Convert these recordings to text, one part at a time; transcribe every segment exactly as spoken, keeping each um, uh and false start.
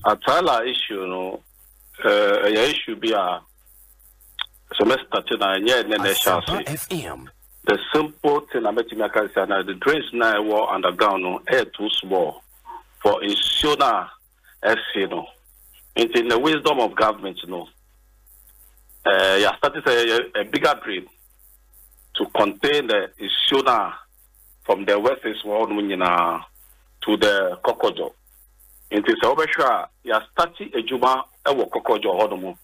Atala issue no uh issue be a semester to na yeah na shall F M. The simple thing I met in Makasana, the drains now were underground no air too small for insurance F C no. It's in the wisdom of government, you know. Uh you started a, a bigger drain to contain the insurance from the west world to the Kokojo. It is over sure you started a Juma ewo Kokojo Hodomo.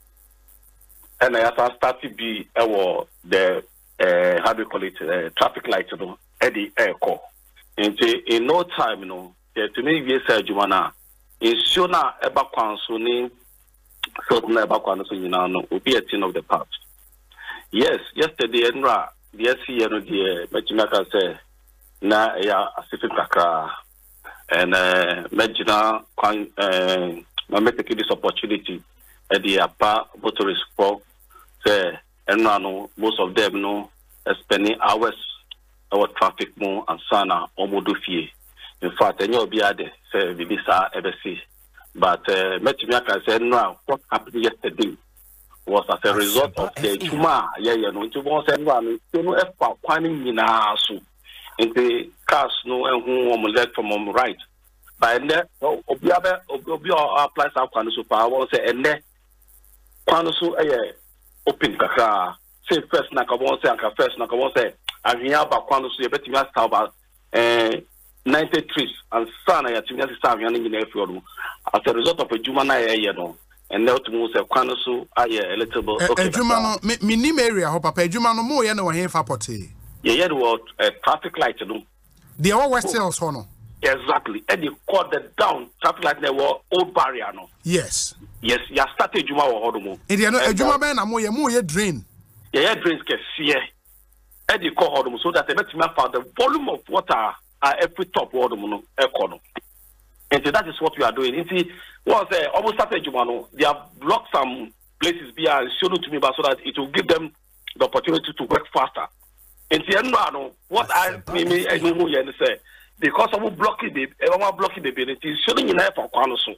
And I have started be ewo the uh, how do you call it uh, traffic light you know Eddie Airco. In no time, you know, to me we say Juma na insurance eba kwanso ni so na eba kwanso nyina no will be a thing of the past. Yes, yesterday Enra the S C no the Machimaka say na ya asifin kakra and uh Majina kwan uh I take this opportunity at the apa motorist for say Enra no most of them no spending hours our traffic more and sana omodo fie. In fact, any of the other say Vibisa ever see. But uh Machimaka say Enra what happened yesterday was as a result of the Juma, yeah, you know, to one send one, you know, if quaning in a soup, in the cars, no, and who will let from on right. By then, Obiabe, Obio applies our Quanasu power, say, and then Quanasu, eh, open Kaka, say first Nakabon, say, and first Nakabon, say, and we have a Quanasu, a better master about ninety trees, and son, I had to get some young in the as a result of a Juma, you know. And now to move a quanosu, I a little bit. A Jumano, minim area, hope a Jumano more, you know, here for potty. Yeah, what a traffic light to do. The all West Hills, Hono. Exactly. And you caught the down traffic light, there were old barrier, no? Yes. Yes, you started Juma or Hodomo. And you know, a Juma Ben, I'm more, more, drain. Yeah, drains can see. And you call Hodomo so that the better found the volume of water at every top Hodomo, Econo. And so that is what we are doing. You see, once uh, almost started Jumano, they have blocked some places via shown to me, but so that it will give them the opportunity to work faster. And the end, what I mean, I know you say because of blocking the, everyone blocking the building, it's showing in there for Quanoso.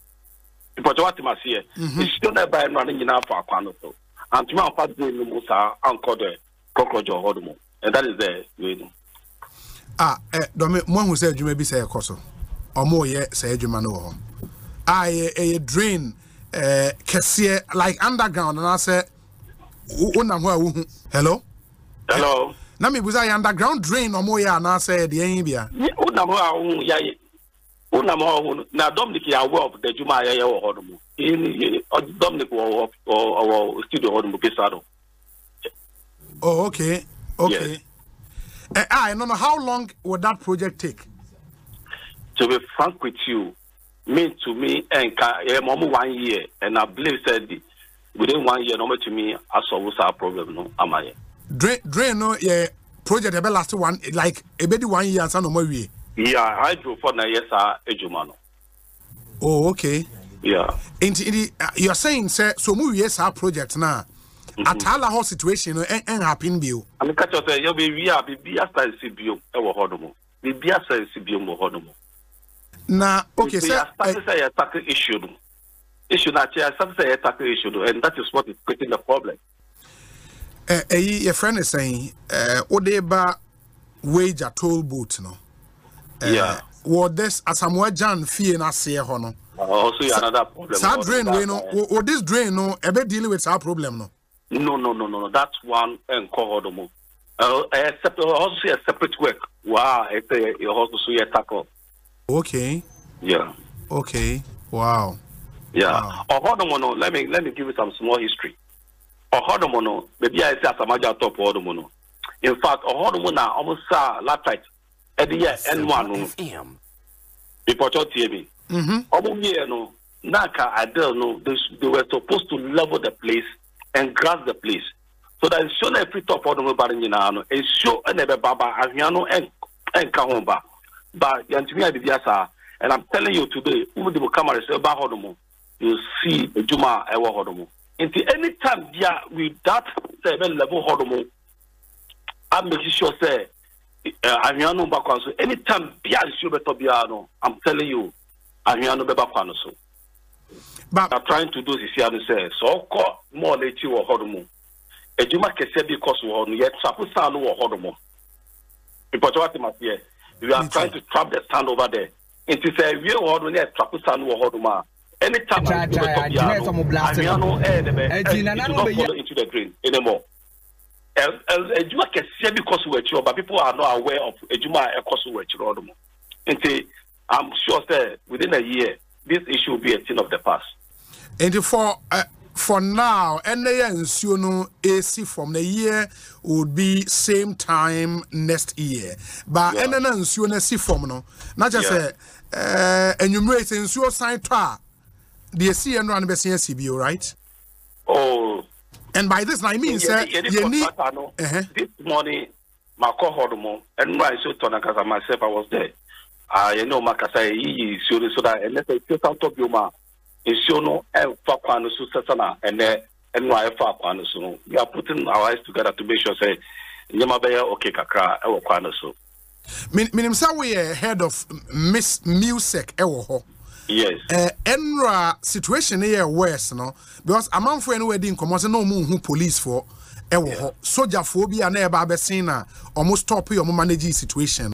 But what must hear, it's still there by running in for Quanoso. And to my part, the Musa, Uncle the Cockroach or Hodomo, and that is the way. Ah, eh, Domi, one who said you may be say a coso. Or more yet, say Jumano. I a drain, uh, Cassia like underground, and I said, hello, hello. Now me was I underground drain or more, and I said, the Ambia. Now Dominic, you are aware of the Juma or Hodomo. In Dominic or studio Hodomo Pisado. Oh, okay, okay. I don't know how long would that project take. To be frank with you, me to me and one year, and I believe said within one year, no to me, I solve our problem. No, am I? Drain, drain, no, yeah, project about last one like a bit one year and some more way. Yeah, I drew for nine years, uh, Ejumano. Oh, okay. Yeah. And you're saying, sir, so move yes, our project now. At all whole situation and happen view. I mean, catch us, you'll be via be after C B O, our Hodomo. Be after C B O, Hodomo. Na okay, sir. I say a tackle issue. Issue that I say a tackle issue, and that is what is creating the problem. Eh, uh, your friend is saying, uh, Odeba wage a toll boat, no. Uh, yeah. What this as a Jan fee na say hono. Also, another problem. That drain, we know. Or this drain, no, a bit dealing with our problem, no. No, no, no, no, no. That's one and call Hodomo. Uh, except also a separate work. Wow, it's a also a tackle. Okay. Yeah. Okay. Wow. Yeah. Wow. Ohodomono, let me let me give you some small history. Ohodomono, maybe I say Asamaja top Ohodomono. In fact, Ohodomona almost saw last night at the year N one. Before T V. Mm-hmm. Almost year no. Naka I don't know. They, they were supposed to level the place and grass the place. So that show every top Ohodomo Barinano and show another Baba Aviano and and Kahomba. But Yantimia Diasa, and I'm telling you today, who will come and say about Hodomo, you see the Juma Ewa Hodomo. Until any time, yeah, with that seven level Hodomo, I'm making sure say, Amiano Bakwanso, anytime, Bia Shubeto Biano, I'm telling you, Amiano Bebakwano. But I'm trying to do this here and say, so call more late you or Hodomo. A Juma can say because we are yet Sapusan or Hodomo. Because what you must hear, we are trying to trap the stand over there. It is a real order near Sapusan or Hodoma. Anytime I do a no air, into the green anymore. A Juma can say because we are but people are not aware of a Juma a cost we are. I'm sure that within a year, this issue will be a thing of the past. And for uh, for now, and you know, A C from the year would be same time next year. But and then you know, see from no, not just a uh, enumerate and you sign to the C and run the C B O, right? Oh, and by this I mean, sir, you need this morning, my co-hormone, and I saw Tona because myself I was there. Ah, you know, Makasai is so that and let's say total Yuma is shown no and Fakano Susana and then and why Fakano. So we are putting our eyes together to make sure say Yamabaya okay Kaka or Quanoso. Minim we are head of Miss Music Ewo. Yes. Uh, Enra situation here worse, no, because a man for any wedding commons no moon who police for Ewo. Soldier phobia never be seen almost top your managing situation.